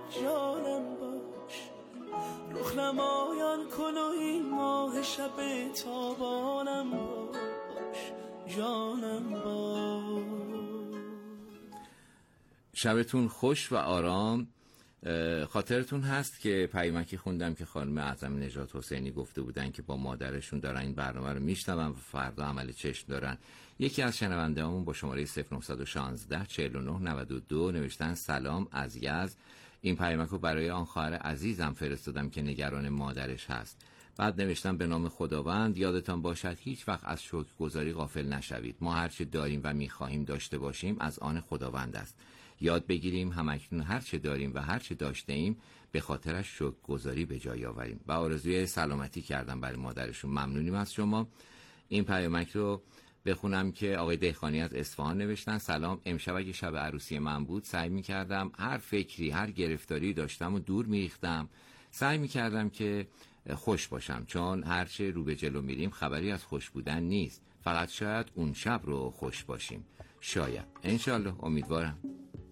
جانم باش، رخ نمایان کن و این ماه شب تابانم باش، جانم باش. شبتون خوش و آرام. خاطرتون هست که پیامکی خوندم که خانم اعظم نژاد حسینی گفته بودن که با مادرشون دارن این برنامه رو میشنون و فردا عمل چشم دارن. یکی از شنونده‌هامون با شماره 0916 49 92 نوشتن سلام از یزد. این پیامک رو برای آن خواهر عزیزم فرستادم که نگران مادرش هست. بعد نوشتم به نام خداوند یادتان باشد هیچ وقت از شکرگزاری غافل نشوید. ما هر چه داریم و می‌خواهیم داشته باشیم از آن خداوند است. یاد بگیریم همکنون هر چه داریم و هر چه داشته ایم به خاطرش شکرگزاری به جای آوریم. و آرزوی سلامتی کردم برای مادرشون. ممنونیم از شما. این پیامک رو بخونم که آقای دهخانی از اصفهان نوشتن سلام، امشب اگه شب عروسی من بود سعی می‌کردم هر فکری هر گرفتاری داشتم و دور می‌ریختم. سعی می‌کردم که خوش باشم، چون هرچه رو به جلو میریم خبری از خوش بودن نیست، فقط شاید اون شب رو خوش باشیم. شاید، انشالله، امیدوارم.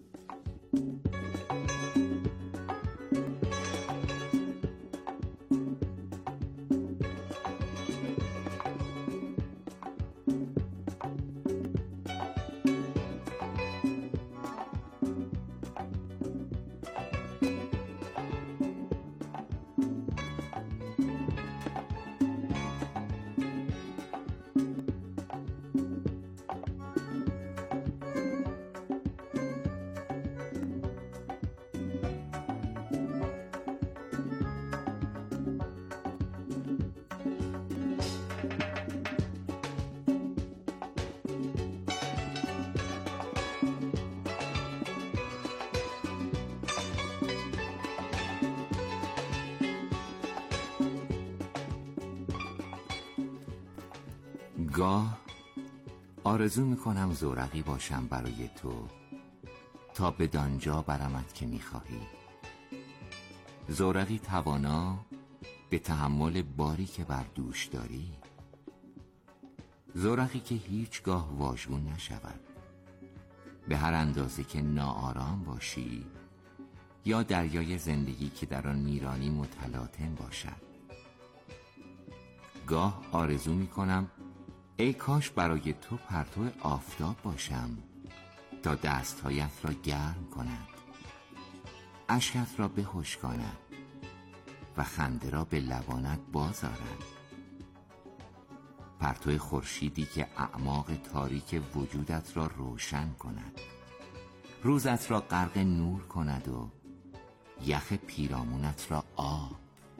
گاه آرزو میکنم زورقی باشم برای تو تا به دانجا برمت که میخواهی، زورقی توانا به تحمل باری که بر دوش داری، زورقی که هیچگاه واژگون نشود، به هر اندازه که ناآرام باشی یا دریای زندگی که در آن میرانی متلاطم باشد. گاه آرزو میکنم ای کاش برای تو پرتو آفتاب باشم تا دستهایت را گرم کند، اشکت را بخشکاند و خنده را به لبانت بازآرد، پرتو خورشیدی که اعماق تاریک وجودت را روشن کند، روزت را غرق نور کند و یخ پیرامونت را آب.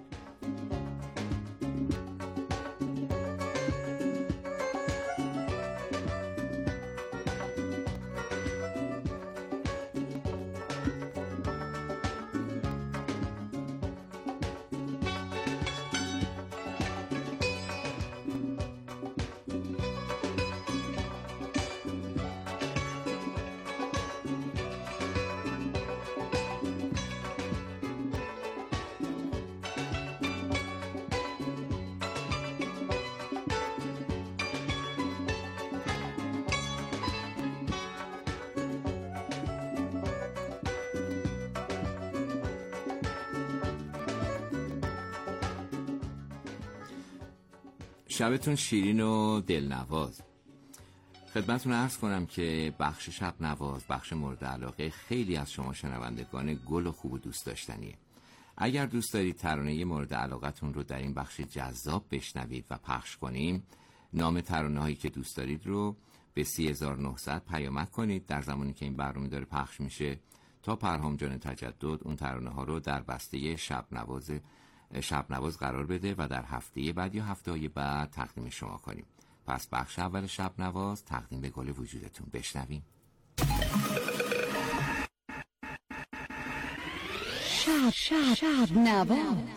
شبتون شیرین و دلنواز. خدمتتون عرض کنم که بخش شب نواز بخش مورد علاقه خیلی از شما شنوندگان گل و خوب و دوست داشتنیه. اگر دوست دارید ترانه مورد علاقتون رو در این بخش جذاب بشنوید و پخش کنیم، نام ترانه هایی که دوست دارید رو به 3900 پیامک کنید در زمانی که این برنامه داره پخش میشه تا پرهام جان تجدد اون ترانه ها رو در بسته شب نواز قرار بده و در هفته بعد یا هفته‌های بعد تقدیم شما کنیم. پس بخش اول شب نواز تقدیم به گل وجودتون. بشنویم. شب نواز.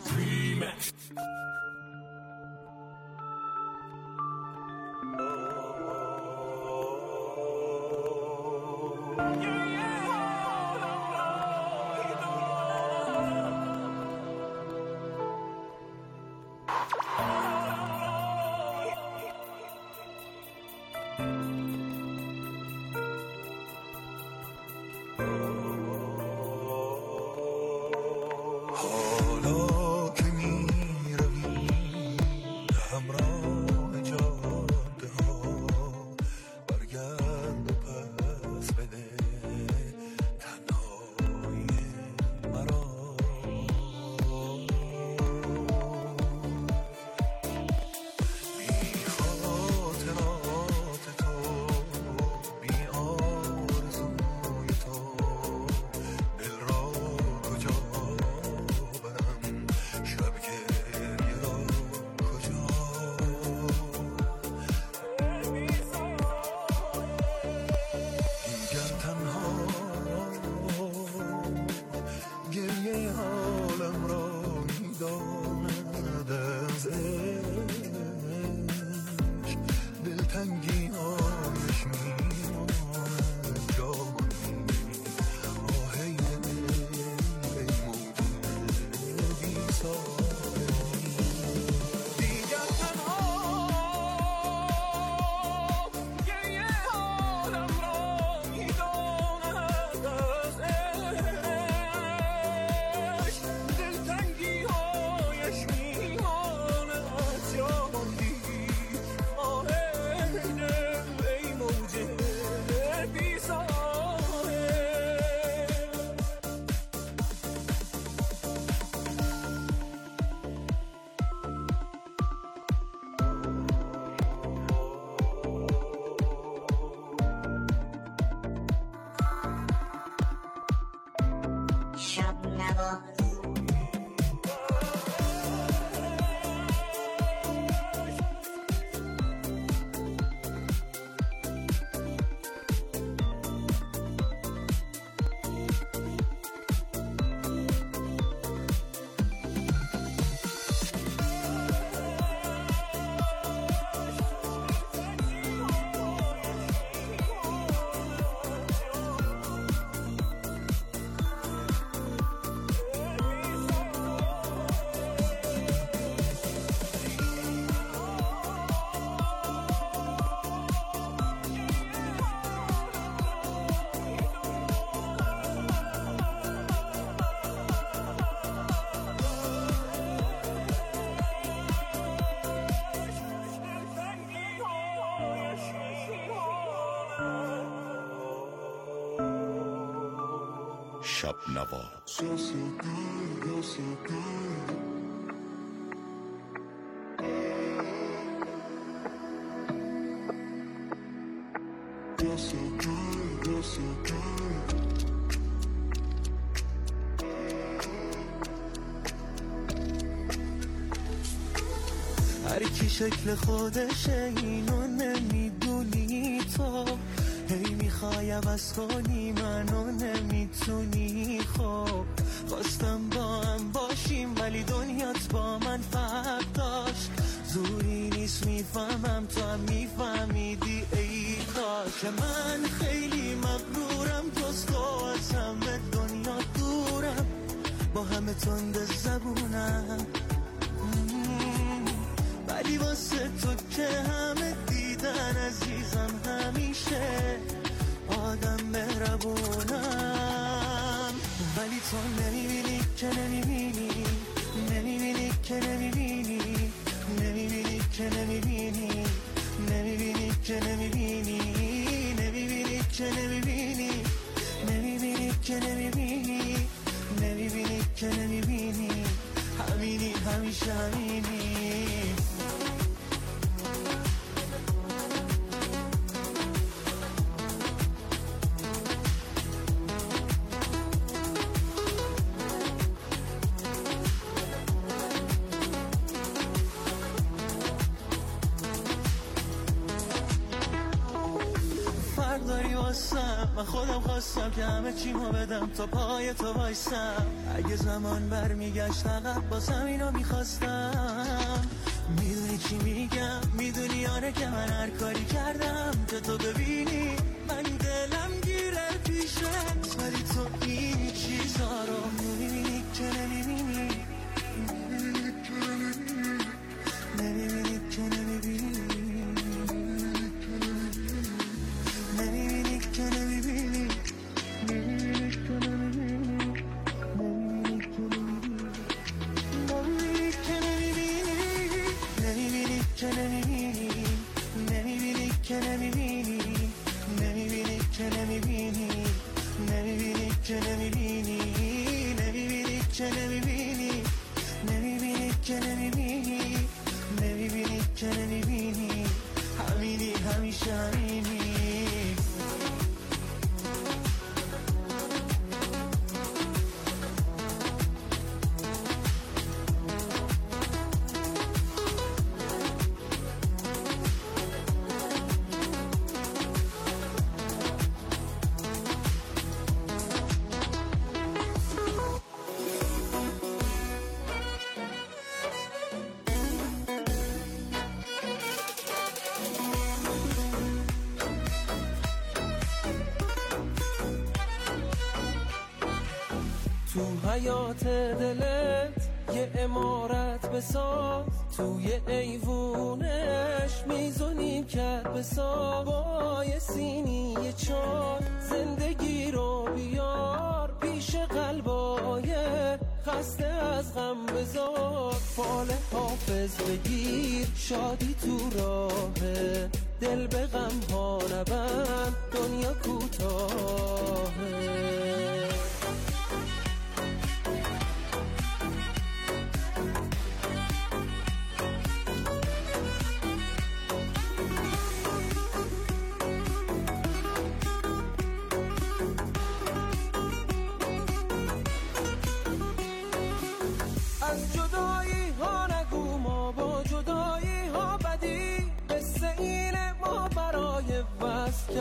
شب نواز. شب نواز. هر کی شکل خودشه اینو نمیدونی تو، هی میخوای عوض کنی منو نمیتونی. خب خواستم با هم باشیم ولی دنیات با من فرق داشت، زوری نیست میفهمم تو هم میفهمیدی. ای کاش که من خیلی مغرورم، جز تو از همه دنیا دورم، با همه تند زبونم، ولی واسه تو که همه دیدن عزیزم همیشه آدم مهربونم. ولی تو نمیبینی که نمیبینی، نمیبینی که نمیبینی، نمیبینی که نمیبینی، نمیبینی که نمیبینی، نمیبینی که نمیبینی، نمیبینی که نمیبینی، نمیبینی که نمیبینی، همینی همیشه همینی. من خودم خواستم که همه چیمو بدم تا پای تو وایسم، اگه زمان برمیگشت عقب بازم اینو میخواستم. میدونی چی میگم، میدونی آره که من هر کاری کردم که تو ببینی من دلم گیره پیشت، ولی تو این چیزا رو نمیبینی که نمیبینی، نمیبینی که نمیبینی، نمیبینی که نمیبینی، نمیبینی که نمیبینی، نمیبینی که نمیبینی، نمیبینی که نمیبینی، نمیبینی که نمیبینی، نمیبینی که نمیبینی، نمیبینی که نمیبینی، نمیبینی که نمیبینی، همینی همیشه همینی. تو حیات دلت یه عمارت بساز، توی ایوونش میزونی کرد بساز، با یه سینی یه چای زندگی رو بیار پیش قلبای خسته از غم بذار، فال حافظ بگیر شادی تو راهه، دل به غم ها نبند دنیا کوتاهه.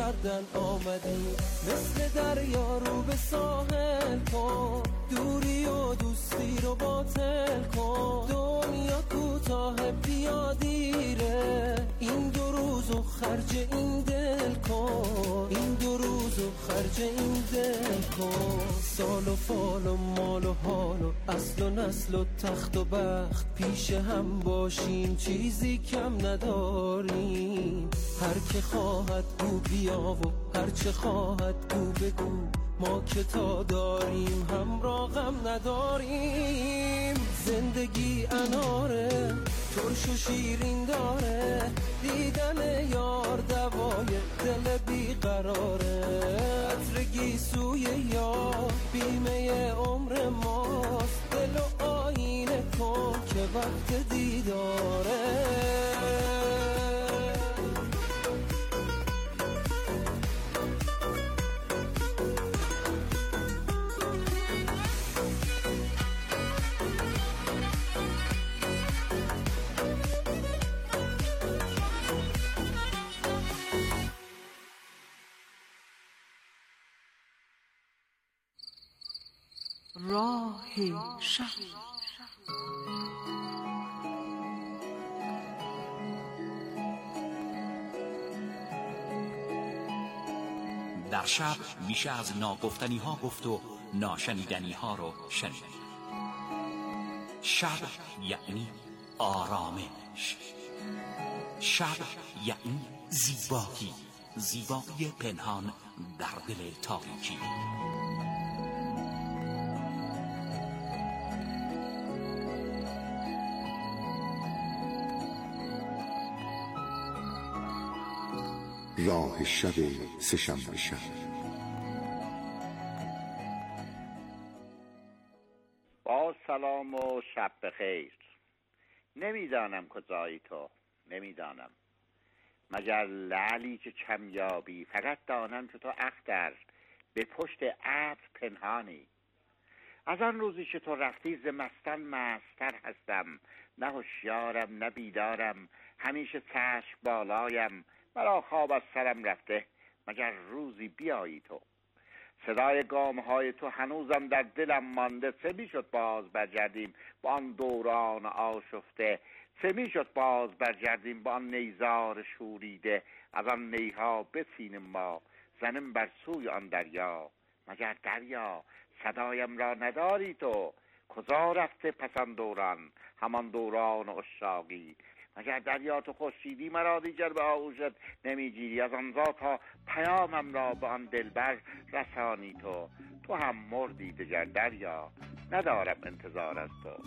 کردن آمدیم، مثل دریا رو به ساحل کن، دوری و دوستی رو باطل کن، دنیا کوتاه بیا دیره، این دو روزو خرج این دل کن، این دو روزو خرج این دل کن، سال و فال و مال و حال و اصل و نسل و تخت و بخت پیش هم باشیم، چیزی کم نداریم، هر که خواهد گو بیا و هر چه خواهد گو بگو، ما که تا داریم همراه غم نداریم، زندگی اناره ترش و شیرین داره، دیدن یار دوای دل بیقراره، عطر گیسوی یار بیمه عمر ماست، دل و آینه کن که وقت دیداره. راه شب. در شب میشه از ناگفتنی ها گفت و ناشنیدنی ها رو شنید. شب یعنی آرامش، شب یعنی زیبایی، زیبایی پنهان در دل تاریکی. راه شب سه‌شنبه شب. با سلام و شب بخیر. نمیدانم کجایی تو، نمیدانم مگر لعلی که کمیابی، فقط دانم که تو اختر به پشت ابر پنهانی. از آن روزی که تو رفتی ز مستان مستر هستم، نه هوشیارم نه بیدارم، همیشه چشم بالایم، مرا خواب از سرم رفته مگر روزی بیایی تو. صدای گام‌های تو هنوزم در دلم مانده، چه میشد باز برگردیم با آن دوران آشفته، چه میشد باز برگردیم با آن نیزار شوریده، از آن نیها بسینیم ما زنم بر سوی آن دریا. مگر دریا صدایم را نداری تو؟ کجا رفته پسان دوران، همان دوران عشاقی؟ مگر دریا تو خورشیدی مرا دیگر به آغوشت نمیگیری؟ از آنجا تا پیامم را به آن دلبر رسانی تو. تو هم مردی دیگر دریا، ندارم انتظار از تو.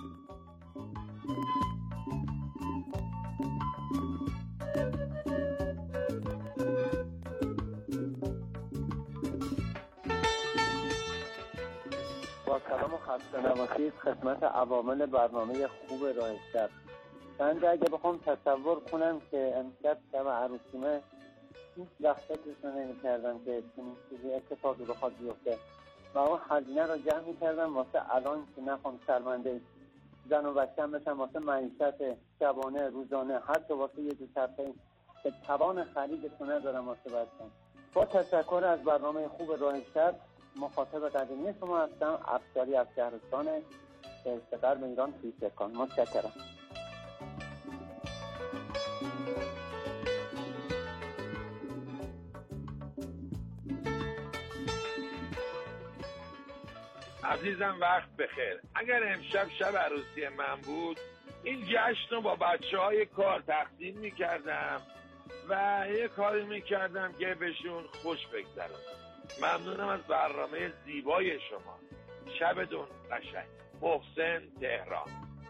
با سلام و خسته نباشید خدمت عوامل برنامه خوب راه شب. من اگه بخوام تصور کنم که امشب شب عروسیمه، هیچ وقت فکرش نمی‌کردم که چنین چیزی اتفاقی بخواد بیفته و اون هزینه رو جمع می‌کردم واسه الان که نخوام شرمنده زن و بچه‌م بشم، واسه معیشت شبانه روزانه، حتی واسه یه دوچرخه که توان خریدش ندارم واسه بچه‌م. با تشکر از برنامه خوب راه شب، مخاطب قدیمی شما هستم، افسری از شهرستان غرب ایران توییترکان. متشکرم. عزیزم وقت بخیر. اگر امشب شب عروسی من بود، این جشن رو با بچه‌های کار تقسیم می‌کردم و یه کاری می‌کردم که بهشون خوش بگذره. ممنونم از برنامه زیبای شما. شبتون قشنگ. محسن، تهران.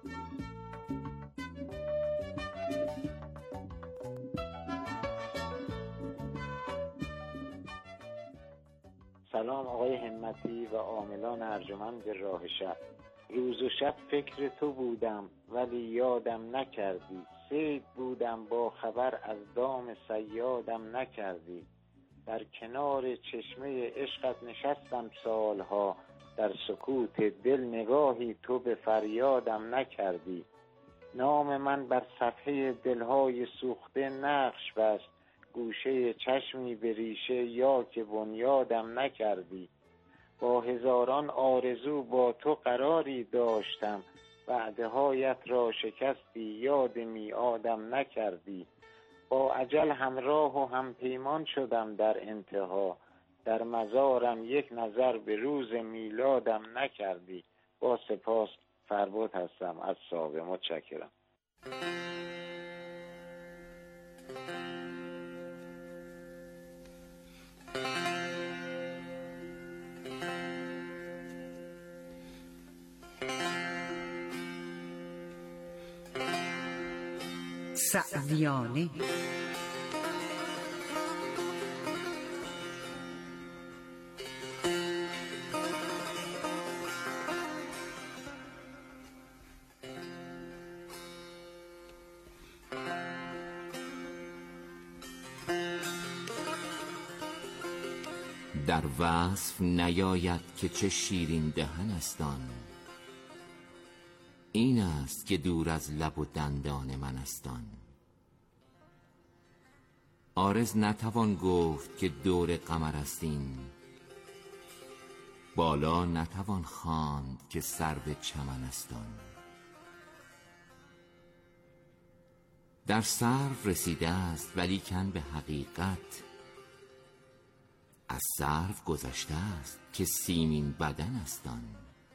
سلام آقای همتی و عاملان ارجمند راه شب. روز و شب فکر تو بودم ولی یادم نکردی، صید بودم با خبر از دام صیادم نکردی، در کنار چشمه عشقت نشستم سالها، در سکوت دل نگاهی تو به فریادم نکردی، نام من بر صفحه دلهای سوخته نقش بست، گوشه چشمی به ریشه یا که بنیادم نکردی. با هزاران آرزو با تو قراری داشتم، وعده‌هایت را شکستی یاد میعادم نکردی. با اجل همراه و همپیمان شدم در انتها، در مزارم یک نظر به روز میلادم نکردی. با سپاس، فربد هستم از ساوه. متشکرم. سعدیانه در وصف نیاید که چه شیرین دهن است آن، این است که دور از لب و دندان من است آن. عارض نتوان گفت که دور قمر است این، بالا نتوان خواند که سرو چمن است آن. در سرو رسیده است ولیکن به حقیقت، از سرو گذشته است که سیمین بدن است آن.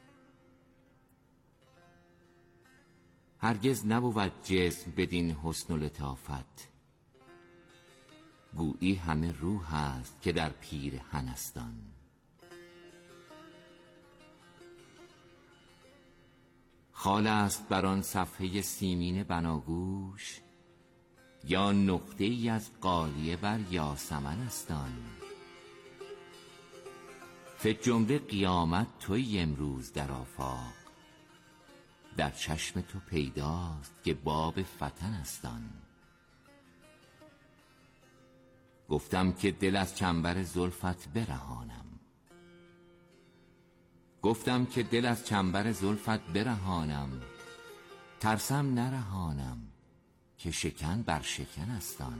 هرگز نبود جسم بدین حسن و لطافت، گویی همه روح است که در پیرهن است آن. خال است بر آن صفحه سیمین بناگوش، یا نقطه ای از غالیه بر یاسمن است آن. فی جمله قیامت تویی امروز در آفاق، در چشم تو پیداست که باب فتن است آن. گفتم که دل از چنبر زلفت برهانم، گفتم که دل از چنبر زلفت برهانم، ترسم نرهانم که شکن بر شکن است آن.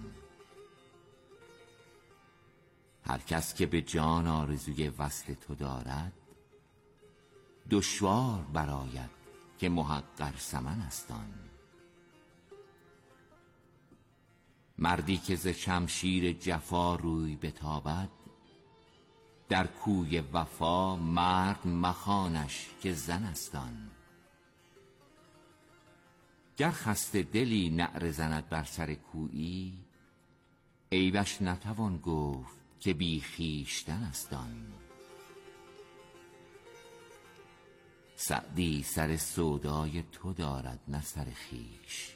هر کس که به جان آرزوی وصل تو دارد، دشوار براید که محقر ثمن است آن. مردی که ز شمشیر جفا روی بتابد، در کوی وفا مرد مخوانش که زن است آن. گر خسته دلی نعره زند بر سر کویی، عیبش نتوان گفت که بی خویشتن است آن. سعدی سر سودای تو دارد نه سر خویش،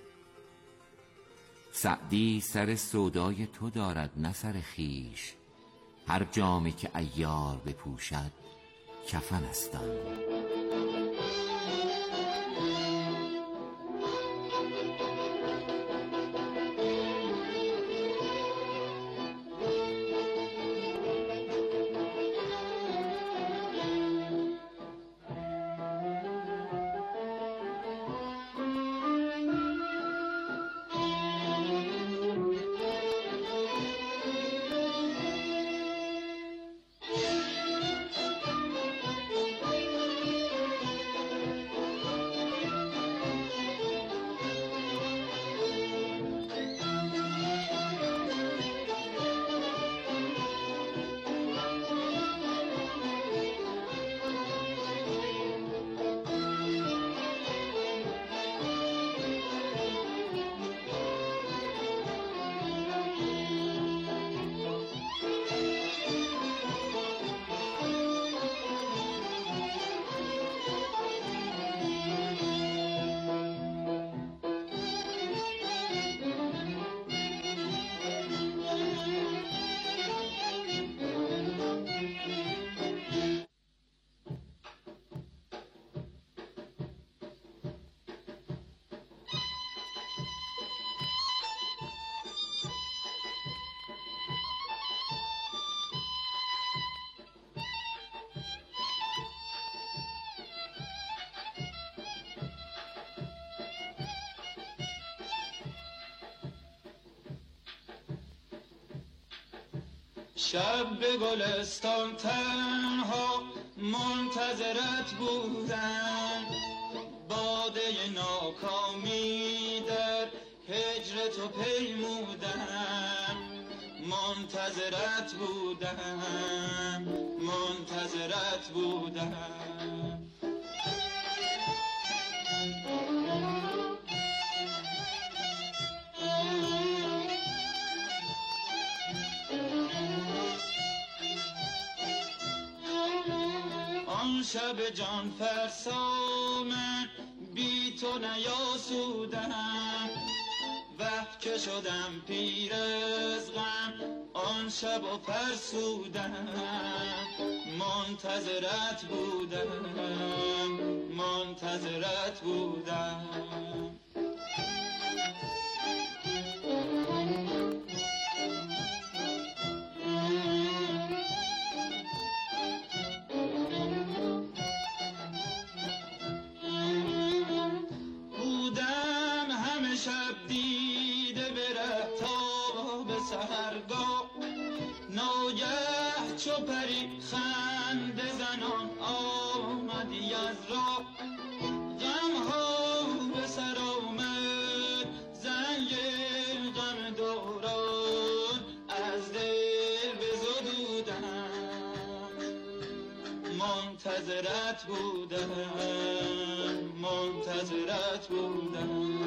سعدی سر سودای تو دارد نه سر خویش، هر جامه که عیار بپوشد کفن است آن. شب به گلستان تنها منتظرت بودم، باده ناکامی در هجر تو پیمودم، منتظرت بودم، منتظرت بودم. آن شب جان فرسا من بی تو نیاسودم، وقت که شدم پیر از غم آن شب و فرسودم، منتظرت بودم، منتظرت بودم. چو پری خنده زنان آمدی از راه، غم ها به سر آمد زنگ غم دوران، از دل بزدودم، منتظرت بودم، منتظرت بودم.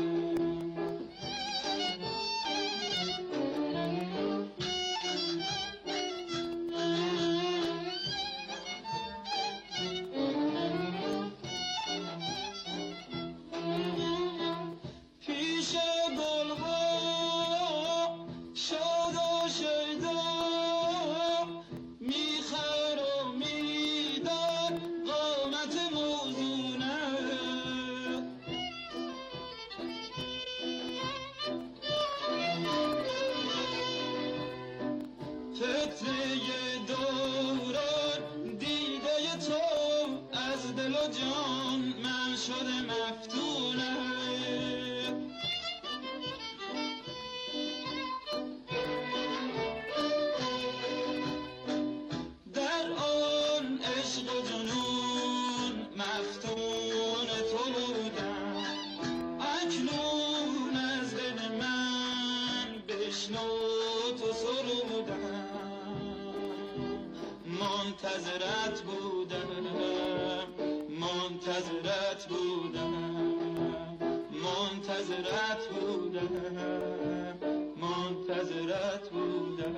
منتظرت بودم، منتظرت بودم، منتظرت بودم، منتظرت بودم،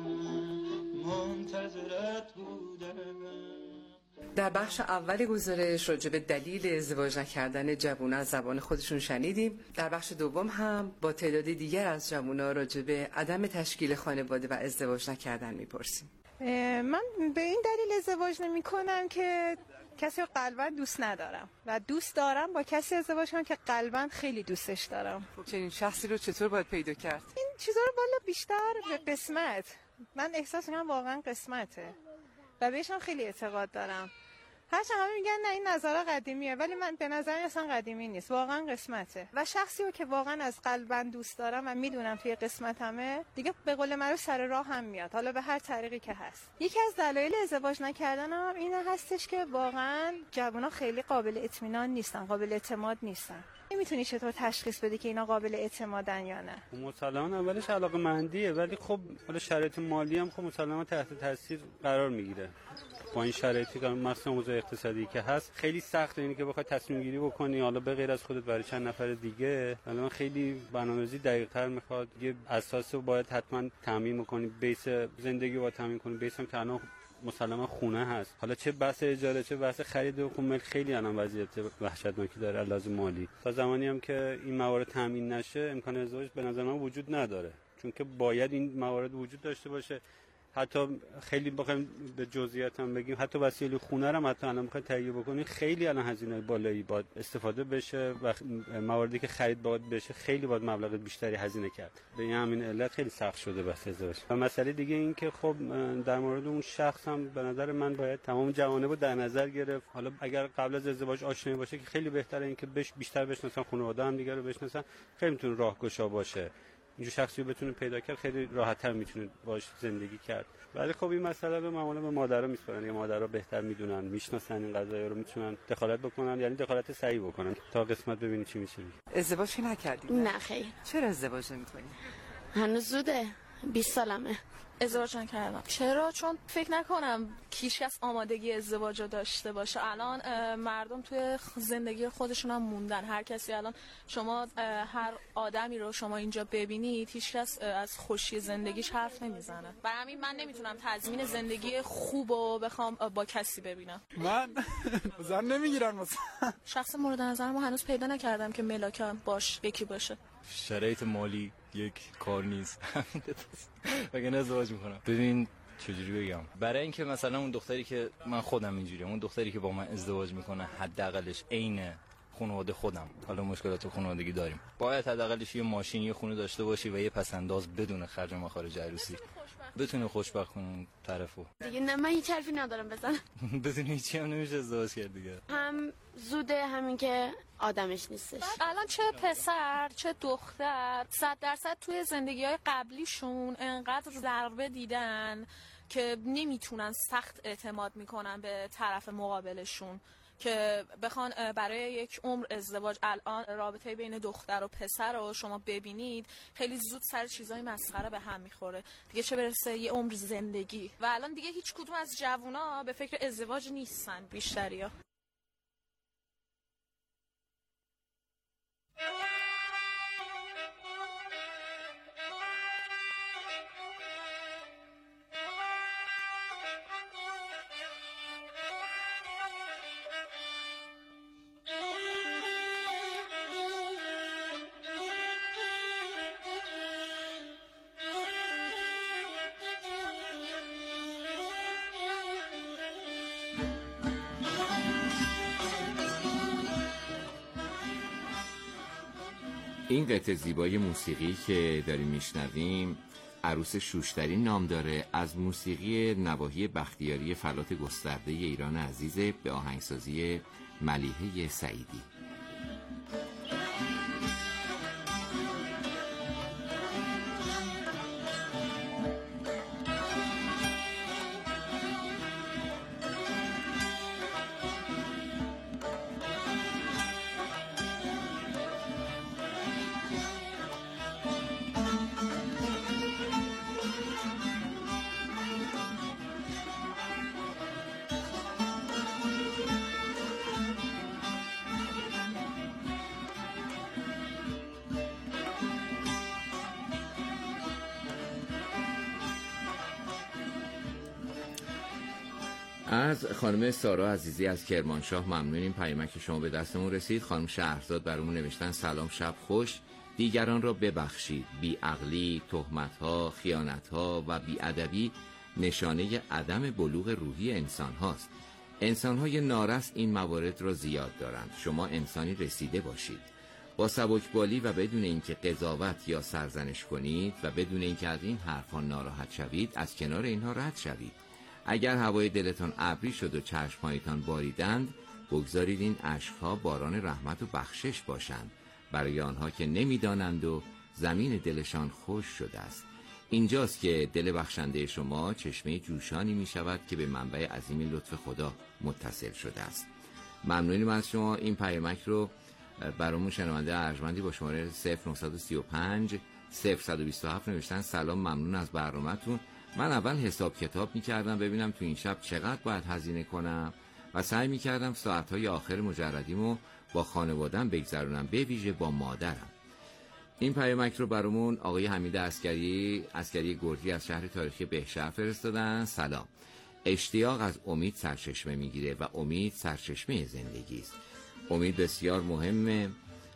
منتظرت بودم. در بخش اول گزارش راجع به دلیل ازدواج نکردن جوانان از زبان خودشون شنیدیم. در بخش دوم هم با تعداد دیگر از جوانان راجع به عدم تشکیل خانواده و ازدواج نکردن میپرسیم. من به این دلیل ازدواج نمی کنم که کسی رو قلباً دوست ندارم و دوست دارم با کسی ازدواج کنم که قلباً خیلی دوستش دارم. چنین شخصی رو چطور باید پیدا کرد؟ این چیزا رو بالا بیشتر به قسمت، من احساس میکنم واقعا قسمته و بهشم خیلی اعتقاد دارم. هرچند همه میگن نه این نظر قدیمیه، ولی من به نظر اصلا قدیمی نیست، واقعا قسمته و شخصی رو که واقعا از قلبم دوست دارم و میدونم توی قسمتمه دیگه به قول معروف سر راه هم میاد، حالا به هر طریقی که هست. یکی از دلایل ازدواج نکردنم اینه هستش که واقعا جوونا خیلی قابل اطمینان نیستن، قابل اعتماد نیستن. نمیتونی چطور تشخیص بدی که اینا قابل اعتمادن یا نه؟ مسلماً اولش علاقه‌مندیه، ولی خب حالا شرایط مالی هم خب مسلماً تحت تاثیر قرار میگیره. با این شرایطی که مثلا اوضاع اقتصادی که هست خیلی سخته اینی که بخوای تصمیم گیری بکنی حالا به غیر از خودت برای چند نفر دیگه. الان خیلی برنامه‌ریزی دقیق‌تر میخواد، یه اساس رو باید حتما تامین کنی، بیس زندگی رو تامین کنی، بیس هم که الان مسلما خونه هست، حالا چه بحث اجاره چه بحث خرید و ملک خیلی الان وضعیت وحشتناکی داره لازم مالی. تا زمانی هم که این موارد تامین نشه امکان ازدواج به نظر من وجود نداره، چون که باید این موارد وجود داشته باشه. حتی خیلی بخوایم به جزئیات هم بگیم، حتی وسیله خونه رو هم حتی الان بخواید تهیه بکنید خیلی الان هزینه بالایی باید استفاده بشه و مواردی که خرید باید بشه خیلی باید مبلغ بیشتری هزینه کرد. به این همین علت خیلی سخت شده بحث ازدواج. و مسئله دیگه این که خب در مورد اون شخص هم به نظر من باید تمام جوانب رو در نظر گرفت. حالا اگر قبل از ازدواج آشنایی باشه که خیلی بهتره، این که بیشتر بشناسن، خانواده هم دیگه رو بشناسن، خیلی میتونه راهگشا باشه. اینجور شخصی رو بتونه پیدا کرد خیلی راحت‌تر میتونه باهاش زندگی کرد. ولی خب این مسئله رو معمولا به مادرها میسپارن، یا مادرها بهتر میدونن، میشناسن این قضايا رو، میتونن دخالت بکنن، یعنی دخالت صحیح بکنن تا قسمت ببینی چی میشه. ازدواج نکردید؟ نه خیر. چرا ازدواج نمی‌کنی؟ هنوز زوده. 20 سالمه. ازدواج نکردم. چرا؟ چون فکر نکنم هیچکس آمادگی ازدواج رو داشته باشه. الان مردم توی زندگی خودشون هم موندن. هر کسی الان شما هر آدمی رو شما اینجا ببینید هیچکس از خوشی زندگیش حرف نمیزنه. برای همین من نمیتونم تضمین زندگی خوب رو بخوام با کسی ببینم. من زن نمیگیرم مثلا. شخص مورد نظرمو هنوز پیدا نکردم که ملاکم باش یکی باشه. شرایط مالی یک کار نیست. مگه ازدواج میکنم. ببین چجوری بگم، برای اینکه مثلا اون دختری که من خودم اینجوریم، اون دختری که با من ازدواج میکنه حداقلش عین خانواده خودم، حالا مشکلات خانوادگی داریم، باید حداقلش یه ماشین، یه خونه داشته باشی و یه پسنداز بدون خرج و مخارج عروسی، بتونه خوشبخت کنه طرفو. دیگه نه من هیچ حرفی ندارم بزنم. بدون هیچی هم نمیشه ازدواج کرد دیگه. هم زوده، همین که آدمش نیستش. الان چه پسر چه دختر 100% توی زندگی‌های قبلیشون انقدر ضربه دیدن که نمیتونن سخت اعتماد میکنن به طرف مقابلشون که بخوان برای یک عمر ازدواج. الان رابطه بین دختر و پسر رو شما ببینید خیلی زود سر چیزای مسخره به هم میخوره دیگه، چه برسه یه عمر زندگی. و الان دیگه هیچ کدوم از جوونا به فکر ازدواج نیستن بیشتریا. این قطعه زیبای موسیقی که داریم میشنویم عروس شوشتری نام داره، از موسیقی نواحی بختیاری فلات گسترده ایران عزیزه به آهنگسازی ملیحه سعیدی. از خانم سارا عزیزی از کرمانشاه ممنونیم، پیامک شما به دستمون رسید. خانم شهرزاد برامون نوشتن سلام، شب خوش، دیگران را ببخشید، بیعقلی، تهمت‌ها، خیانت‌ها و بی‌ادبی نشانه عدم بلوغ روحی انسان هاست. انسان های نارس این موارد را زیاد دارند. شما انسانی رسیده باشید، با سبکبالی و بدون اینکه قضاوت یا سرزنش کنید و بدون اینکه از این حرفا ناراحت شوید از کنار اینها رد شوید. اگر هوای دلتان ابری شد و چشم‌هایتان باریدند، بگذارید این اشک‌ها باران رحمت و بخشش باشند برای آنها که نمی‌دانند و زمین دلشان خوش شده است. اینجاست که دل بخشنده شما چشمه جوشانی می‌شود که به منبع عظیم لطف خدا متصل شده است. ممنونیم از شما. این پیامک رو برامون شنونده ارجمندی با شماره 0935 0127 نوشتن سلام، ممنون از برنامه‌تون. من اول حساب کتاب می‌کردم ببینم تو این شب چقدر باید هزینه کنم و سعی می‌کردم ساعت‌های آخر مجردیمو با خانواده‌ام بگذرونم، به ویژه با مادرم. این پیامک رو برامون آقای حمید عسکری گردی از شهر تاریخی بهشهر فرستادن. سلام، اشتیاق از امید سرچشمه میگیره و امید سرچشمه زندگی است. امید بسیار مهمه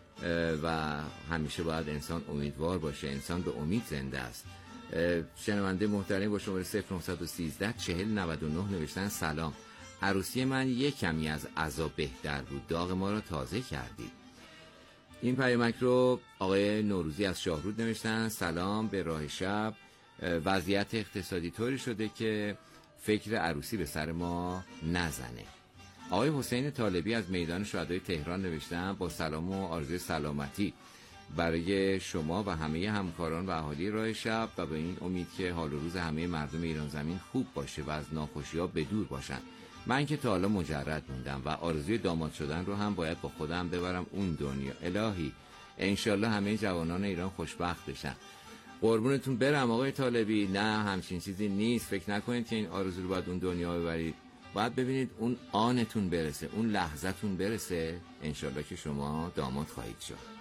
و همیشه باید انسان امیدوار باشه. انسان به امید زنده است. شنونده محترم با شماره 0913 4099 نوشتن سلام، عروسی من یک کمی از عذاب بهتر بود، داغ ما را تازه کردید. این پیامک رو آقای نوروزی از شاهرود نوشتن سلام، به راه شب وضعیت اقتصادی طوری شده که فکر عروسی به سر ما نزنه. آقای حسین طالبی از میدان شهدای تهران نوشتن با سلام و آرزوی سلامتی، برای شما و همه همکاران و اهالی راه شب و به این امید که حال و روز همه مردم ایران زمین خوب باشه و از ناخوشی‌ها بدور باشن. من که تا حالا مجرد موندم و آرزوی داماد شدن رو هم باید با خودم ببرم اون دنیا. الهی انشالله همه جوانان ایران خوشبخت بشن. قربونتون برم آقای طالبی. نه همچین چیزی نیست. فکر نکنید که این آرزو رو باید اون دنیا ببرید. باید ببینید اون آنتون برسه، اون لحظتون برسه، انشالله که شما داماد خواهید شد.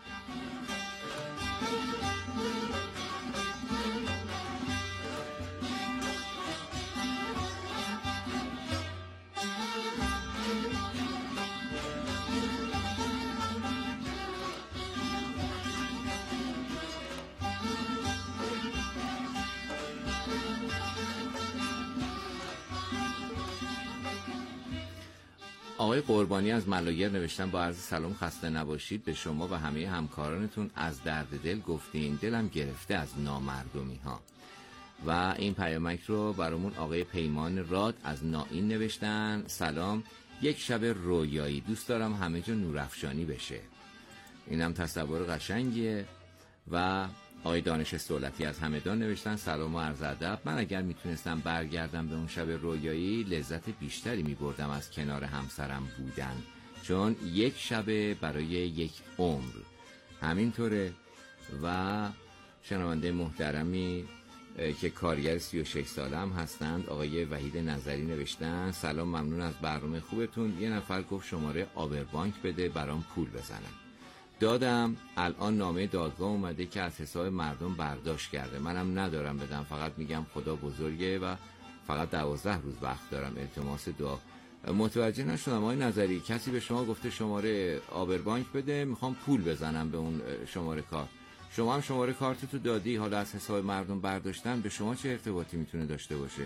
آقای قربانی از ملایر نوشتن با عرض سلام، خسته نباشید به شما و همه همکارانتون. از درد دل گفتین، دلم گرفته از نامردمی ها. و این پیامک رو برامون آقای پیمان راد از نائین نوشتن. سلام، یک شب رویایی، دوست دارم همه جا نورافشانی بشه. اینم تصور قشنگیه. و آقای دانش سولتی از همدان نوشتن سلام و عرض ادب. من اگر میتونستم برگردم به اون شب رویایی لذت بیشتری میبردم از کنار همسرم بودن، چون یک شب برای یک عمر. همینطوره. و شنونده محترمی که کارگر 36 ساله هم هستند آقای وحید نظری نوشتن سلام، ممنون از برنامه خوبتون. یه نفر گفت شماره آبربانک بده برام پول بزنم. دادم، الان نامه دادگاه اومده که از حساب مردم برداشت کرده. منم ندارم بدم، فقط میگم خدا بزرگه و فقط 12 روز وقت دارم. التماس دعا. متوجه نشدم آقای نظری، کسی به شما گفته شماره آبربانک بده میخوام پول بزنم به اون شماره کارت؟ شما هم شماره کارتتو دادی، حالا از حساب مردم برداشتن به شما چه ارتباطی میتونه داشته باشه؟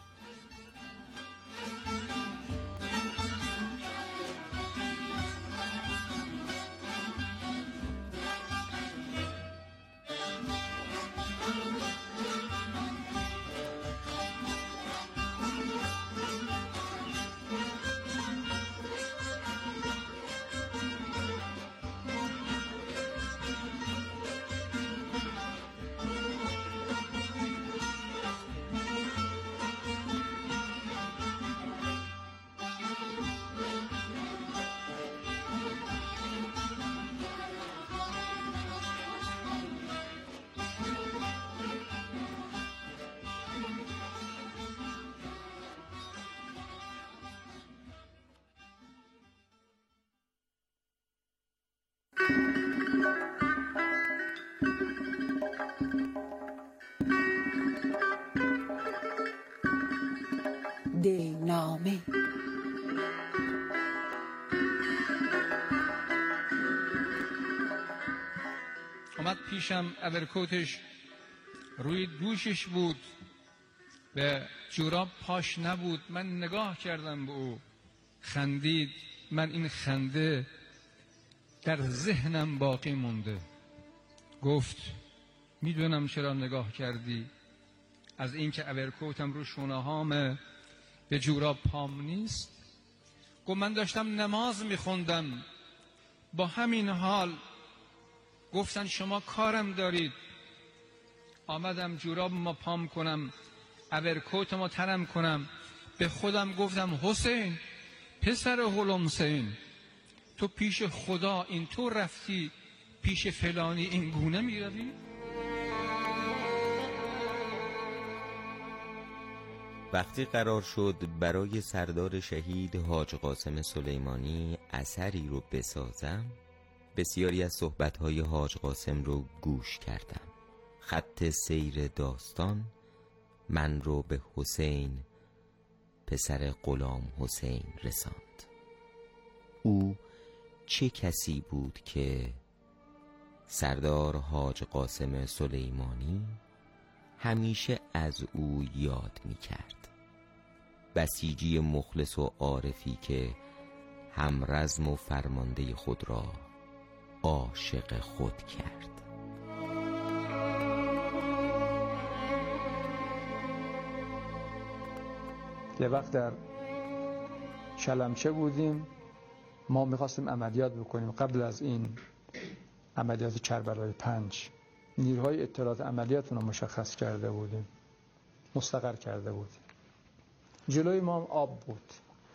دلنامه اومد پیشم، ابرکوتش روی دوشش بود، به جوراب پاش نبود. من نگاه کردم به او، خندید. من این خنده در ذهنم باقی مونده. گفت میدونم چرا نگاه کردی، از اینکه ابرکوتم رو شونه هامه، به جوراب پام نیست. گفت من داشتم نماز میخوندم، با همین حال گفتن شما کارم دارید، آمدم جوراب ما پام کنم، ابرکوت ما ترم کنم. به خودم گفتم حسین پسر هلمسین، تو پیش خدا اینطور رفتی، پیش فلانی این گونه میروی؟ وقتی قرار شد برای سردار شهید حاج قاسم سلیمانی اثری رو بسازم، بسیاری از صحبت‌های حاج قاسم رو گوش کردم. خط سیر داستان من رو به حسین پسر غلام حسین رساند. او چه کسی بود که سردار حاج قاسم سلیمانی همیشه از او یاد می کرد؟ بسیجی مخلص و عارفی که همرزم و فرمانده خود را عاشق خود کرد. یه وقت در شلمچه بودیم، ما میخواستیم عملیات بکنیم. قبل از این عملیات کربلای 5 نیروهای اطلاعات عملیاتون رو مشخص کرده بودیم، مستقر کرده بودیم. جلوی ما هم آب بود.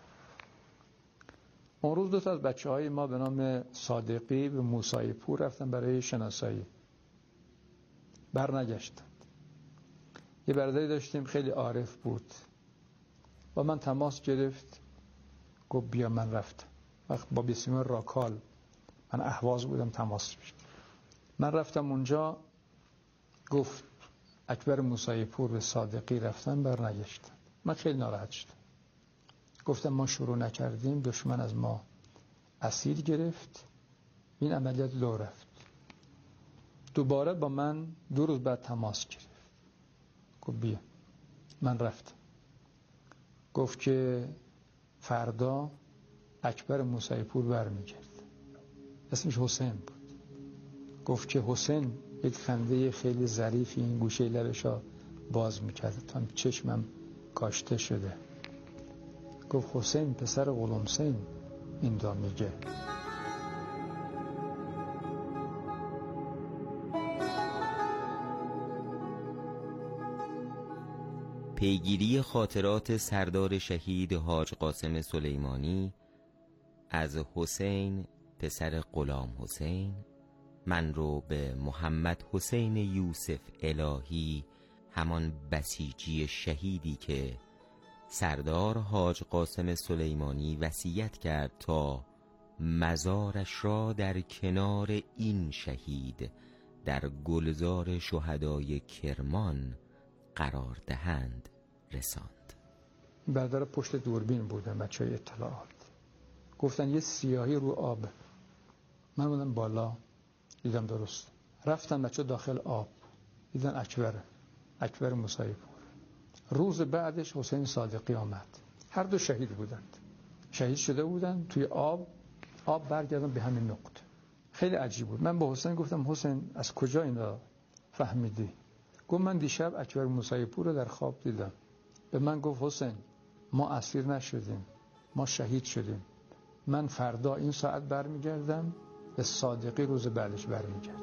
اون روز 2 تا از بچه‌های ما به نام صادقی و موسی پور رفتن برای شناسایی، برنگشتند. یه برادری داشتیم خیلی عارف بود، با من تماس گرفت، گفت بیا. من رفتم. وقت با بسیار راکال، من اهواز بودم، تماس گرفت. من رفتم اونجا، گفت اکبر موسی پور و صادقی رفتن، برنگشتن. من خیلی ناراحت شدم. گفتم ما شروع نکردیم، دشمن از ما اسیر گرفت، این عملیات لو رفت. دوباره با من 2 روز بعد تماس گرفت، گفت بیا. من رفتم. گفت که فردا اکبر موسی پور برمیگرد. اسمش حسین بود. گفت که حسین یک خنده خیلی ظریفی این گوشه لبشا باز میکرد تا چشمم کاشته شده. گفت حسین پسر غلامسین این دا میگه. پیگیری خاطرات سردار شهید حاج قاسم سلیمانی از حسین پسر غلام حسین من رو به محمد حسین یوسف الهی، همان بسیجی شهیدی که سردار حاج قاسم سلیمانی وصیت کرد تا مزارش را در کنار این شهید در گلزار شهدای کرمان قرار دهند رساند. برادر پشت دوربین بودن بچهای اطلاعات، گفتن یه سیاهی رو آب. من بودم بالا، دیدم درست. رفتن بچه داخل آب، دیدن اکبر موسی پور. روز بعدش حسین صادقی آمد. هر دو شهید بودند، شهید شده بودند توی آب برگردن به همین نقطه. خیلی عجیب بود. من با حسین گفتم حسین از کجا اینا فهمیدی؟ گفت من دیشب اکبر موسی پور رو در خواب دیدم. به من گفت حسین ما اسیر نشدیم، ما شهید شدیم. من فردا این ساعت برمیگردم، به صادقی روز بعدش برمیگردم.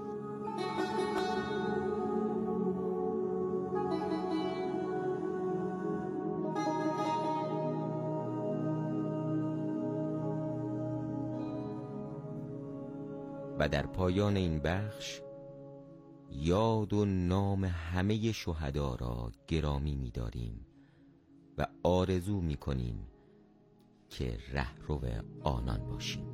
و در پایان این بخش یاد و نام همه شهدا را گرامی می‌داریم و آرزو می‌کنیم که رهرو آنان باشیم.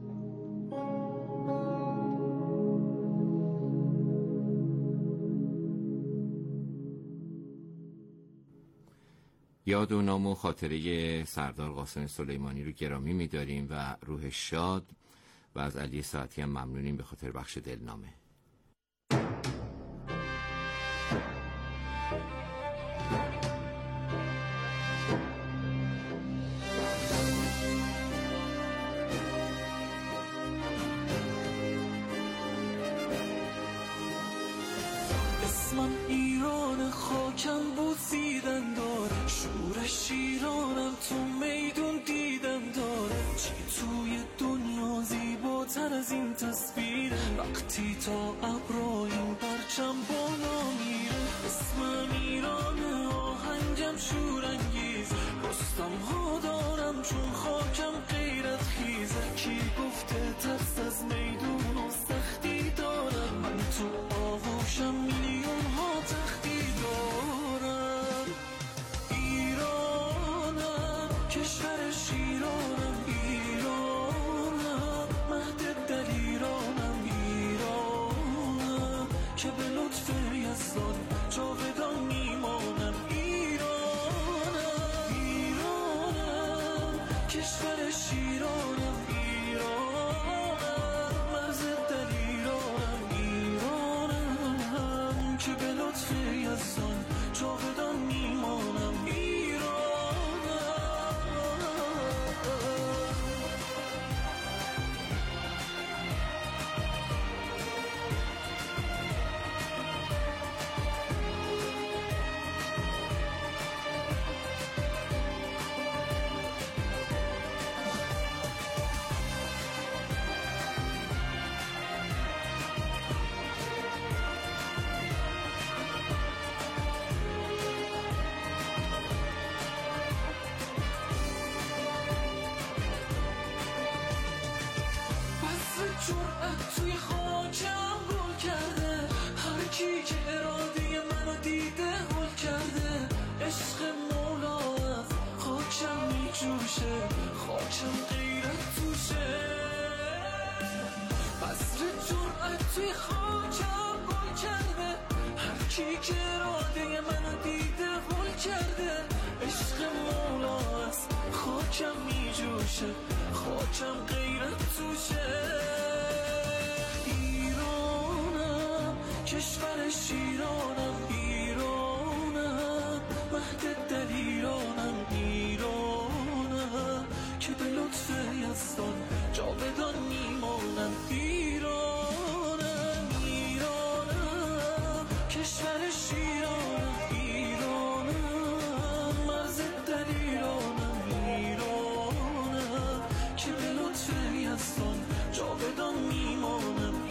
یاد و نام و خاطره سردار قاسم سلیمانی رو گرامی می‌داریم و روح شاد، و از علی ساعتی هم ممنونیم به خاطر بخش دلنامه. اسمم ایران، خاکم بوسیدن داره، شور شیرانم تو میدون دیدن داره. چی توی دنیا زیباتر از این تصویر، وقتی تا ابرا این پرچم بالا میره. اسمم ایرانه، آهنگم شورانگیز، رستم ها دارم چون خاکم غیرت خیزه. کی گفته ترس از میدون و سختی دارم، من تو آغوشم میلیون ها تختی دارم. ایرانم، کشور شیرانم، ایرانم، مهد دلیرانم، ایرانم که به لطف یزدان جاودان میمانم. ایرانم، ایرانم، کشور شیرانم، ایرانم، مرز دلیرانم، ایرانم که به لطف یزدان جاودان میمانم. خاکم غیرت توشه بسر جرأتی خاکم گل کرده هر کی که اراده منو دیده گل کرده عشق مولا از خاکم میجوشه خاکم غیرت توشه ایرانم کشور شیرانم ایرانم مهد دلیرانم ایرانم که به لطف یزدان جاودان میمانم ایرانم ایرانم کشور شیرانم ایرانم مرز دلیرانم ایرانم که به لطف یزدان جاودان میمانم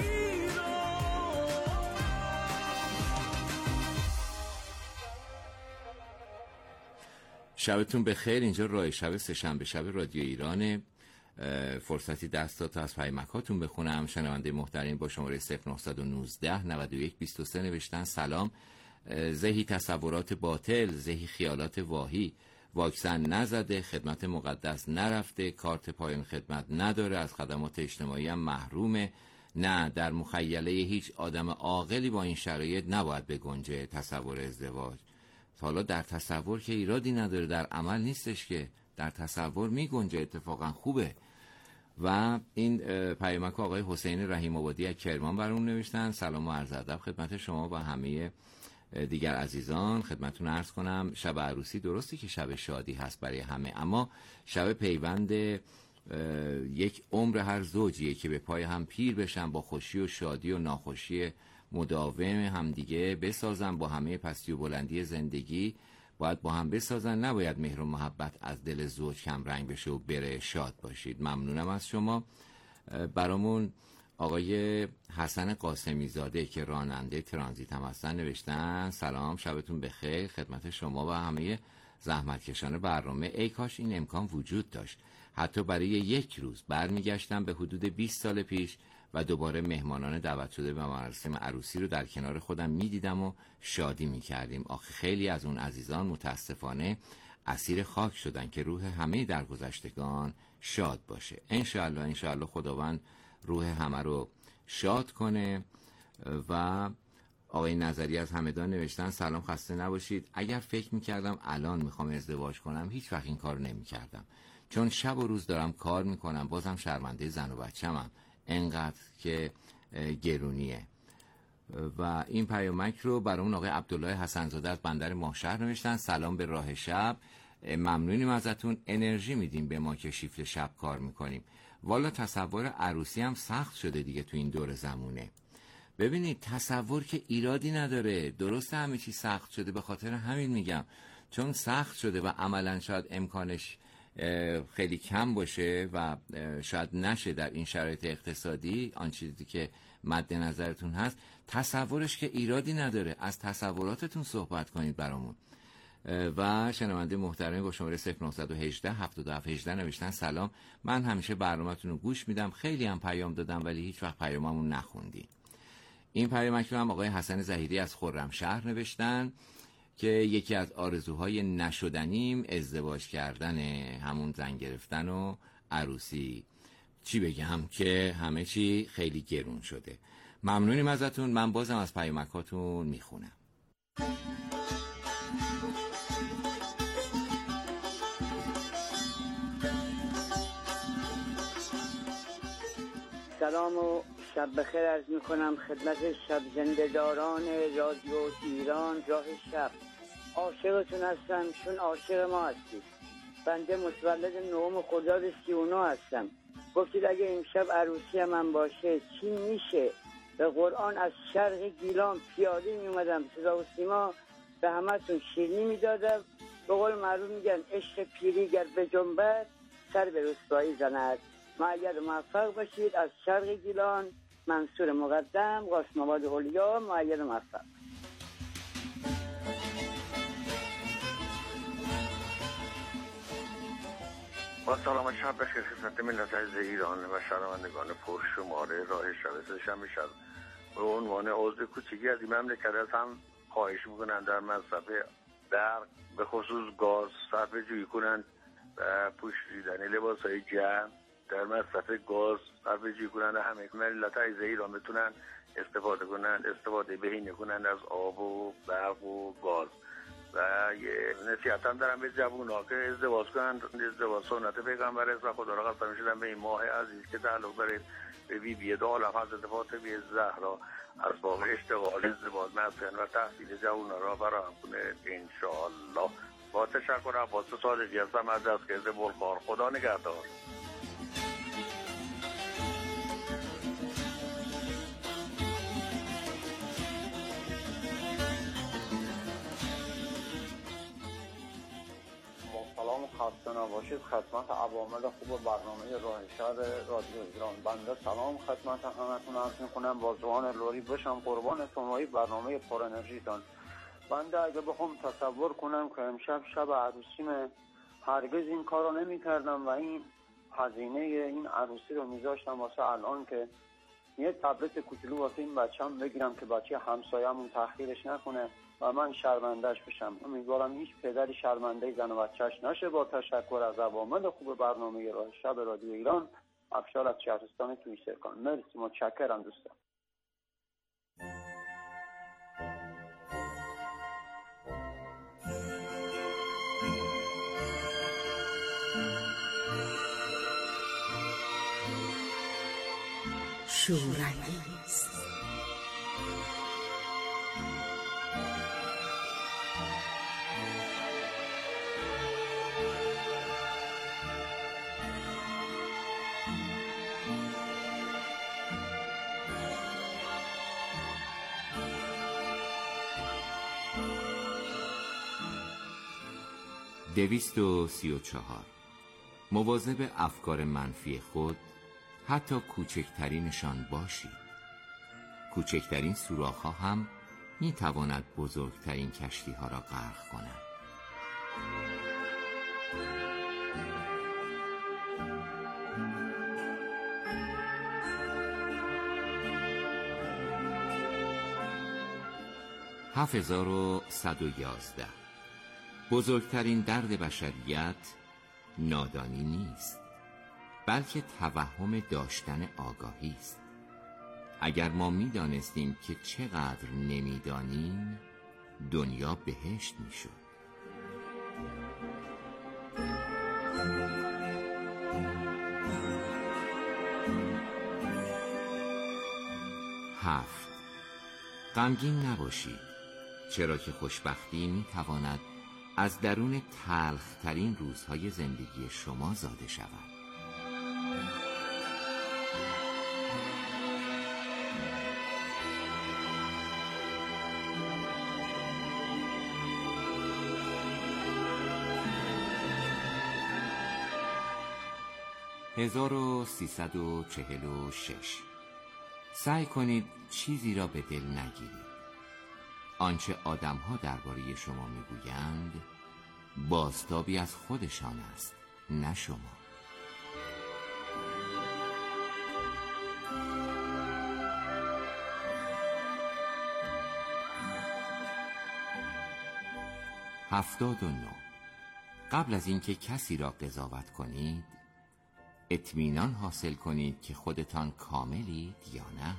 شبتون بخیر. اینجا راه شب سه‌شنبه شب رادیو ایرانه. فرصتی دست داد تا از پیامکاتون بخونم. شنونده محترم با شماره 0919 91 23 نوشتن سلام، زهی تصورات باطل، زهی خیالات واهی، واکسن نزده، خدمت مقدس نرفته، کارت پایان خدمت نداره، از خدمات اجتماعی هم محرومه. نه، در مخیله هیچ آدم عاقلی با این شرایط نباید بگنجه تصور ازدواج. حالا در تصور که ایرادی نداره، در عمل نیستش که، در تصور می گنجه، اتفاقا خوبه. و این پیامک آقای حسین رحیم آبادی از کرمان برام نوشتن سلام و عرض ادب خدمت شما و همه دیگر عزیزان. خدمتتون عرض کنم شب عروسی درستی که شب شادی هست برای همه، اما شب پیوند یک عمر هر زوجیه که به پای هم پیر بشن، با خوشی و شادی و ناخوشی مداوم همدیگه بسازن، با همه پستی و بلندی زندگی باید با هم بسازن. نباید مهر و محبت از دل زوج کم رنگ بشه و بره. شاد باشید. ممنونم از شما. برامون آقای حسن قاسمی زاده که راننده ترانزیت هم هستن نوشتن سلام، شبتون بخیر خدمت شما و همه زحمتکشان برنامه. ای کاش این امکان وجود داشت، حتی برای یک روز برمیگشتم به حدود 20 سال پیش و دوباره مهمانان دعوت شده به مراسم عروسی رو در کنار خودم میدیدم و شادی میکردیم. آخه خیلی از اون عزیزان متاسفانه اسیر خاک شدن که روح همه درگذشتگان شاد باشه. انشاءالله خداوند روح همه رو شاد کنه. و آقای نظری از همدان نوشتن سلام، خسته نباشید. اگر فکر میکردم الان میخوام ازدواج کنم هیچ وقت این کار نمیکردم، چون شب و روز دارم کار میکنم، بازم شرمنده زن و بچه‌مم، انقدر که گرونیه. و این پیامک رو برامون آقای عبدالله حسنزاده از بندر ماهشهر نوشتن سلام به راه شب، ممنونیم ازتون، انرژی میدیم به ما که شیفت شب کار میکنیم. والا تصور عروسی هم سخت شده دیگه تو این دور زمونه. ببینید تصور که ایرادی نداره، درسته همه چی سخت شده، به خاطر همین میگم چون سخت شده و عملا شاید امکانش خیلی کم باشه و شاید نشه در این شرایط اقتصادی آن چیزی که مد نظرتون هست، تصورش که ایرادی نداره. از تصوراتتون صحبت کنید برامون. و شنونده محترمی با شماره 0918 7718 نوشتن سلام، من همیشه برنامه‌تون رو گوش میدم، خیلی هم پیام دادم ولی هیچ وقت پیاممون نخوندین. این پیامک رو هم آقای حسن ظهیری از خرمشهر نوشتن که یکی از آرزوهای نشدنیم ازدواج کردن، همون زن گرفتن و عروسی. چی بگم که همه چی خیلی گرون شده. ممنونیم ازتون. من بازم از پیامکاتون میخونم. سلام و شب بخیر عرض میکنم خدمت شب زنده‌داران رادیو ایران راه شب. عاشقتون هستم چون عاشق ما هستید. بنده متولد 9 خرداد 39 هستم. گفتید اگه امشب عروسی من باشه چی میشه؟ به قرآن از شرق گیلان پیاده میومدم صدا و سیما به همتون شیرینی میدادم. به قول معروف میگن عشق پیری گر به جنبت سر به رسوایی زند. مؤید و موفق باشید. از شرق گیلان منصور مقدم، قاسم آباد اولیا. مؤید و موفق. با سلام و شب بخیر خدمت ملت عزیز ایران و شنوندگان پرشماره راه شب سه‌شنبه شب. به عنوان عضو کوچیکی از این مملکت هم خواهش میکنن در مصرف در به خصوص گاز صرفه جویی کنند و پوشیدن لباس‌های جمع در مصرف گاز صرفه‌جویی کنن و همه ملت عزیز ایران بتونن استفاده بهینه کنن از آب و برق و گاز. و یه نصیحت هم دارم به جوونا که ازدواج کنن. ازدواج سنت پیغمبر است و خدا را قسم می‌شدم به این ماه عزیز که تعلق داره به بیبی دو عالم حضرت فاطمه الزهرا اسباب اشتغال ازدواج مسکن و تحصیل جوونا را فراهم کنه انشاءالله. با تشکر عباس صادقی هستم از دستگرد بلخار. خدا نگهدار. سلام خسته نباشید خدمت عوامل خوب برنامه راه شهر رادیو ایران. بنده سلام خدمت همتون عرض میکنم. با زبان لوری بشم قربانتون برنامه پر انرژیتون. بنده اگه بخوام تصور کنم که امشب شب عروسیمه هرگز این کارو نمی‌کردم و این هزینه این عروسی رو میذاشتم واسه الان که یه تبلت کوچولو واسه این بچه‌م بگیرم که بچه همسایه‌مون تأخیرش نکنه و من شرمنده‌اش بشم. امیدوارم هیچ پدری شرمنده زن و بچه‌اش نشه. با تشکر از عوامل خوب برنامه راه شب رادیو ایران. افشار از شهرستان تویسرکان. مرسی، متشکرم دوستان. شورانگیز دویست و 34. مواظب افکار منفی خود حتی کوچکترینشان باشید. کوچکترین سوراخ‌ها هم می تواند بزرگترین کشتی‌ها را غرق کند. (7111) بزرگترین درد بشریت نادانی نیست، بلکه توهم داشتن آگاهی است. اگر ما می‌دانستیم که چقدر نمی‌دانیم، دنیا بهشت می‌شد. هفت. غمگین نباشید، چرا که خوشبختی می‌تواند از درون تلخ‌ترین روزهای زندگی شما زاده شود. هزار و 346. سعی کنید چیزی را به دل نگیرید. آنچه آدم‌ها درباره شما میگویند بازتابی از خودشان است، نه شما. هفتاد و نه. قبل از اینکه کسی را قضاوت کنید، اطمینان حاصل کنید که خودتان کاملید یا نه.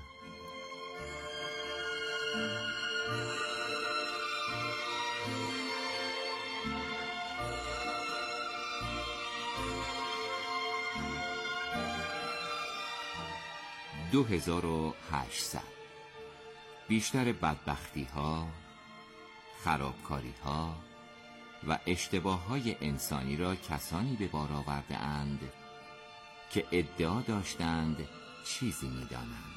دو 2800. بیشتر بدبختی ها، خرابکاری ها و اشتباه های انسانی را کسانی به بار آورده اند که ادعا داشتند چیزی می دانند.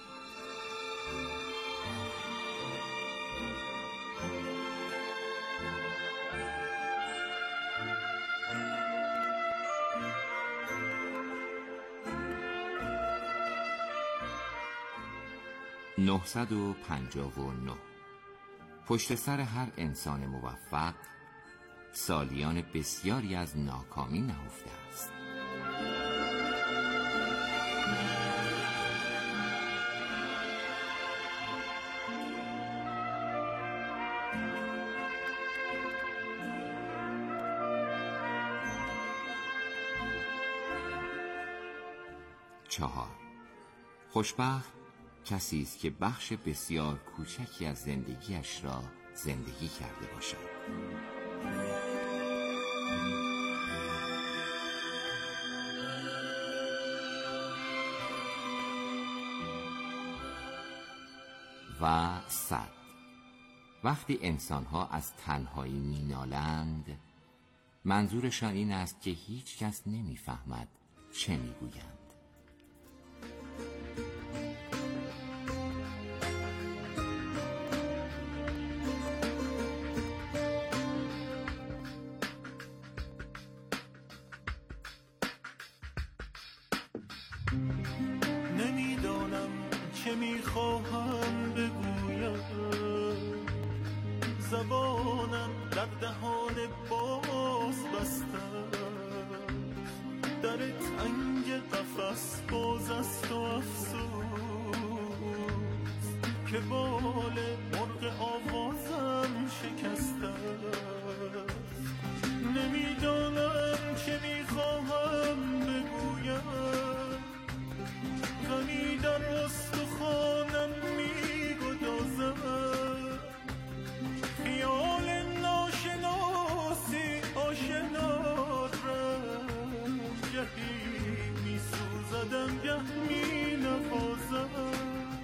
نهصد و 59. پشت سر هر انسان موفق سالیان بسیاری از ناکامی نهفته است. 4. خوشبخت کسی است که بخش بسیار کوچکی از زندگیش را زندگی کرده باشد. و 100. وقتی انسان‌ها از تنهایی می‌نالند، منظورشان این است که هیچ کس نمی‌فهمد چه می‌گویند. نمیدانم چه میخواهم بگویم، زبانم در دهان باز بسته، در تنگ قفس باز است و افسوس که بال مرغ آوازم شکسته. نمیدانم چه میخواهم بگویم، غمی در استخوانم میگدازد، خیال ناشناسی آشنا رم، گهی میسوزدم گه مینوازم.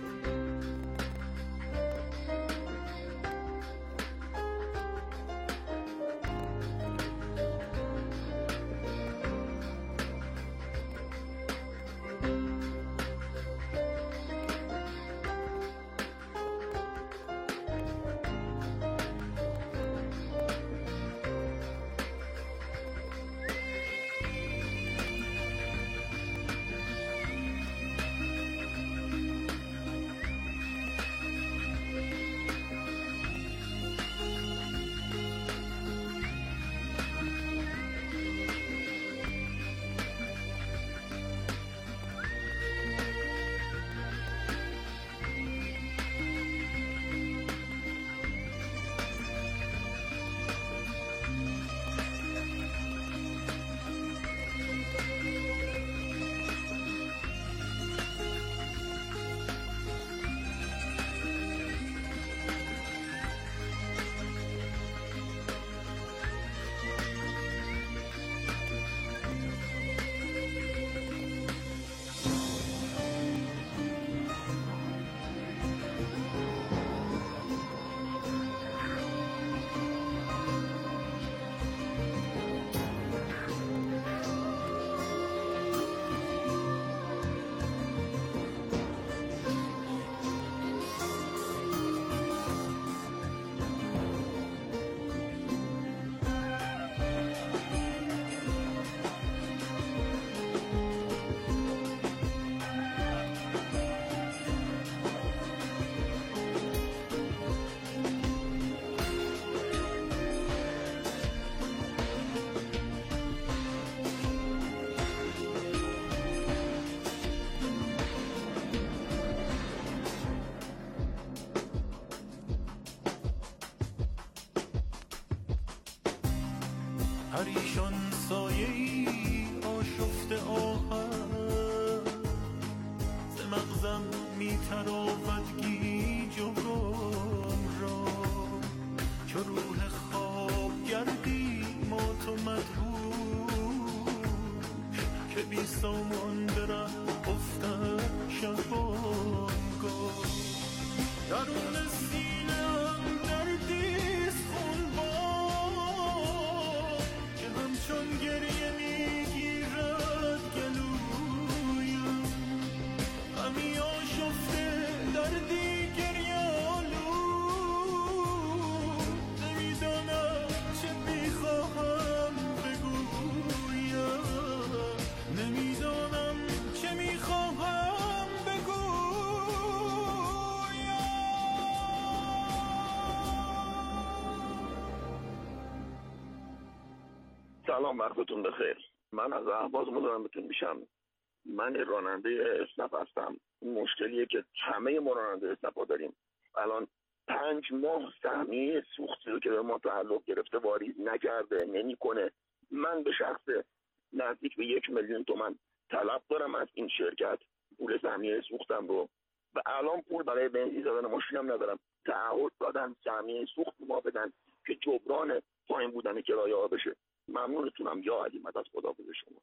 پریشان سایه‌ای آشفته آهن، ز مغزم میتراود گیج و گم را، چو روح خواب گردی مات و مدهوش، که بی سامان به ره افتد شبانگاه. درون سینه‌ام دردیست خونبار، که همچون گریه میگیرد گلویم، همی آشفته دردی گریه آلود. نمیدانم چه میخواهم بگویم، نمیدانم چه میخواهم بگویم. سلام، وقتتون بخیر. من از اهواز مزاحمتون میشم. من راننده اسنپ هستم. مشکلیه که همه ما راننده اسنپ داریم. الان 5 ماه سهمیه سوختی رو که به ما تعلق گرفته واریز نکرده، نمیکنه. من به شخص نزدیک به 1,000,000 تومان طلب دارم از این شرکت پول سهمیه سوختم رو و الان پول برای بنزین زدن ماشینم ندارم. تعهد دادن سهمیه سوخت ما بدن که جبران پایین بودن کرایه ها بشه. ممنونتونم یا علی مدد، خدا به شما.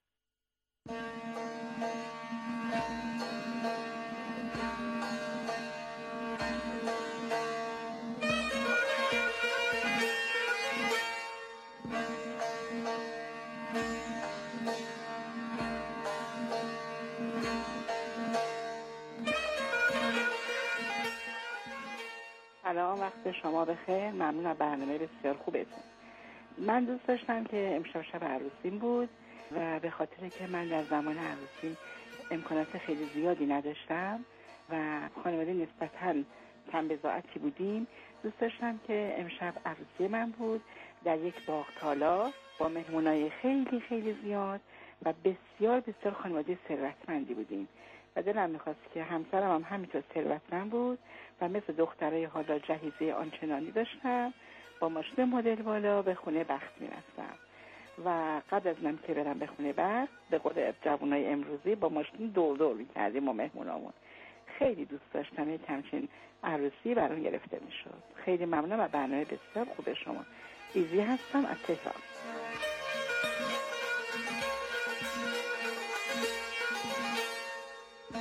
سلام، وقت شما بخیر. ممنون از برنامه بسیار خوبتون. من دوست داشتم که امشب شب عروسیم بود و به خاطر که من در زمان عروسی امکانات خیلی زیادی نداشتم و خانواده نسبتاً کم بضاعتی بودیم، دوست داشتم که امشب عروسی من بود در یک باغ تالا با مهمونای خیلی خیلی زیاد و بسیار بسیار خانواده ثروتمندی بودیم و دلم میخواست که همسرم هم همینطور ثروتمند بود و مثل دخترای حالا جهیزه آنچنانی داشتم. با ماشین مدل بالا به خونه بخت میرفتم و قبل از اینم که برم به خونه بخت، به قول جوانای امروزی، با ماشین دور دور میکردیم با مهمونامون. خیلی دوست داشتم یک همچین عروسی برام گرفته میشد. خیلی ممنونم و برنامه بسیار خوب شما. ایزی هستم از تهران.